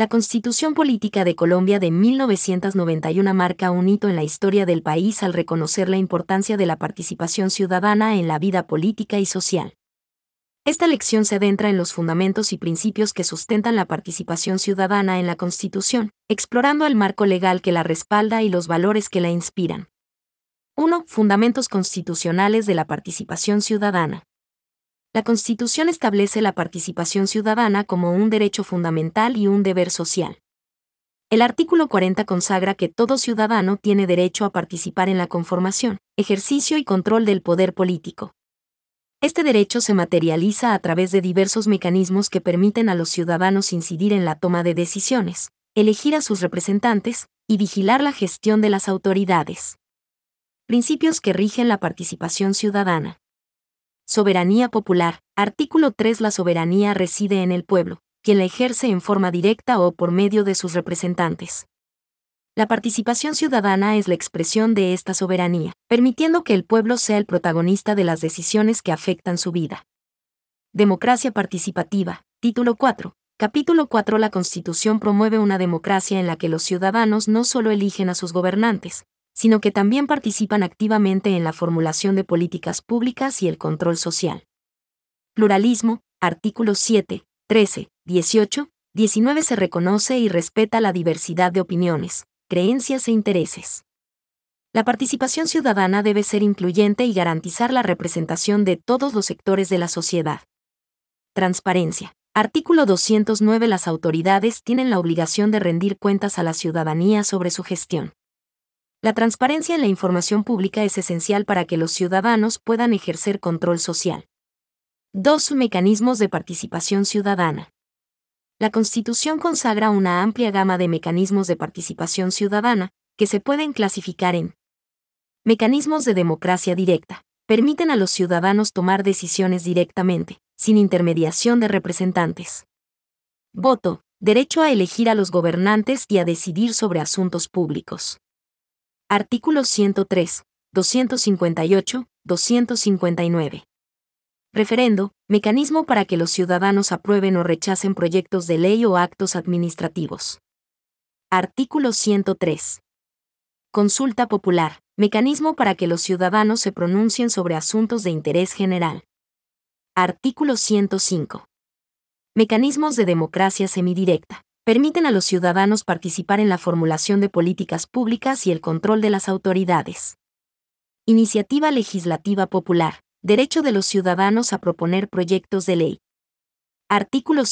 La Constitución Política de Colombia de 1991 marca un hito en la historia del país al reconocer la importancia de la participación ciudadana en la vida política y social. Esta lección se adentra en los fundamentos y principios que sustentan la participación ciudadana en la Constitución, explorando el marco legal que la respalda y los valores que la inspiran. 1. Fundamentos constitucionales de la participación ciudadana. La Constitución establece la participación ciudadana como un derecho fundamental y un deber social. El artículo 40 consagra que todo ciudadano tiene derecho a participar en la conformación, ejercicio y control del poder político. Este derecho se materializa a través de diversos mecanismos que permiten a los ciudadanos incidir en la toma de decisiones, elegir a sus representantes y vigilar la gestión de las autoridades. Principios que rigen la participación ciudadana. Soberanía popular. Artículo 3. La soberanía reside en el pueblo, quien la ejerce en forma directa o por medio de sus representantes. La participación ciudadana es la expresión de esta soberanía, permitiendo que el pueblo sea el protagonista de las decisiones que afectan su vida. Democracia participativa. Título 4. Capítulo 4. La Constitución promueve una democracia en la que los ciudadanos no solo eligen a sus gobernantes, sino que también participan activamente en la formulación de políticas públicas y el control social. Pluralismo. Artículos 7, 13, 18, 19. Se reconoce y respeta la diversidad de opiniones, creencias e intereses. La participación ciudadana debe ser incluyente y garantizar la representación de todos los sectores de la sociedad. Transparencia. Artículo 209. Las autoridades tienen la obligación de rendir cuentas a la ciudadanía sobre su gestión. La transparencia en la información pública es esencial para que los ciudadanos puedan ejercer control social. 2. Mecanismos de participación ciudadana. La Constitución consagra una amplia gama de mecanismos de participación ciudadana, que se pueden clasificar en mecanismos de democracia directa. Permiten a los ciudadanos tomar decisiones directamente, sin intermediación de representantes. Voto. Derecho a elegir a los gobernantes y a decidir sobre asuntos públicos. Artículos 103, 258, 259. Referendo, mecanismo para que los ciudadanos aprueben o rechacen proyectos de ley o actos administrativos. Artículo 103. Consulta popular, mecanismo para que los ciudadanos se pronuncien sobre asuntos de interés general. Artículo 105. Mecanismos de democracia semidirecta. Permiten a los ciudadanos participar en la formulación de políticas públicas y el control de las autoridades. Iniciativa legislativa popular. Derecho de los ciudadanos a proponer proyectos de ley. Artículo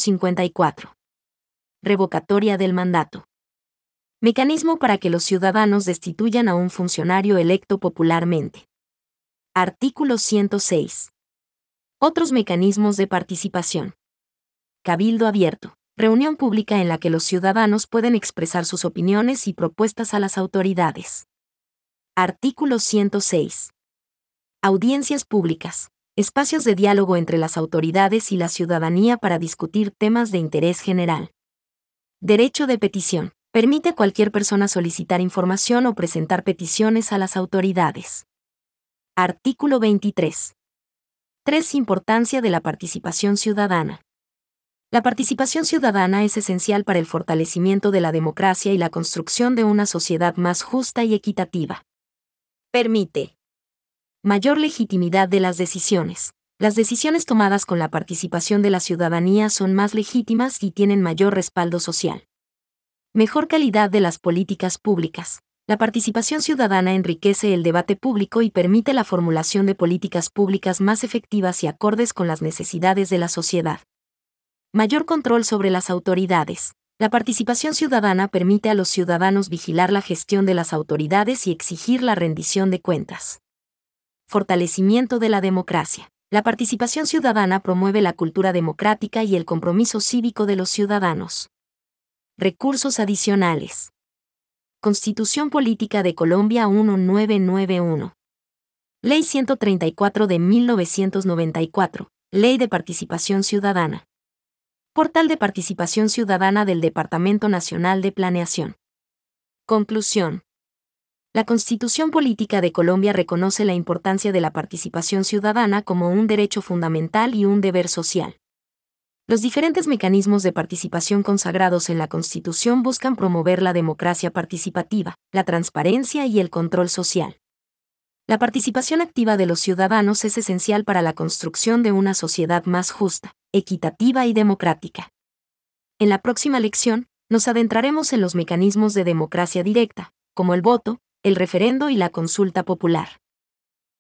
154. Revocatoria del mandato. Mecanismo para que los ciudadanos destituyan a un funcionario electo popularmente. Artículo 106. Otros mecanismos de participación. Cabildo abierto. Reunión pública en la que los ciudadanos pueden expresar sus opiniones y propuestas a las autoridades. Artículo 106. Audiencias públicas. Espacios de diálogo entre las autoridades y la ciudadanía para discutir temas de interés general. Derecho de petición. Permite a cualquier persona solicitar información o presentar peticiones a las autoridades. Artículo 23. 3. Importancia de la participación ciudadana. La participación ciudadana es esencial para el fortalecimiento de la democracia y la construcción de una sociedad más justa y equitativa. Permite mayor legitimidad de las decisiones. Las decisiones tomadas con la participación de la ciudadanía son más legítimas y tienen mayor respaldo social. Mejor calidad de las políticas públicas. La participación ciudadana enriquece el debate público y permite la formulación de políticas públicas más efectivas y acordes con las necesidades de la sociedad. Mayor control sobre las autoridades. La participación ciudadana permite a los ciudadanos vigilar la gestión de las autoridades y exigir la rendición de cuentas. Fortalecimiento de la democracia. La participación ciudadana promueve la cultura democrática y el compromiso cívico de los ciudadanos. Recursos adicionales. Constitución Política de Colombia 1991. Ley 134 de 1994. Ley de Participación Ciudadana. Portal de Participación Ciudadana del Departamento Nacional de Planeación. Conclusión. La Constitución Política de Colombia reconoce la importancia de la participación ciudadana como un derecho fundamental y un deber social. Los diferentes mecanismos de participación consagrados en la Constitución buscan promover la democracia participativa, la transparencia y el control social. La participación activa de los ciudadanos es esencial para la construcción de una sociedad más justa, equitativa y democrática. En la próxima lección, nos adentraremos en los mecanismos de democracia directa, como el voto, el referendo y la consulta popular.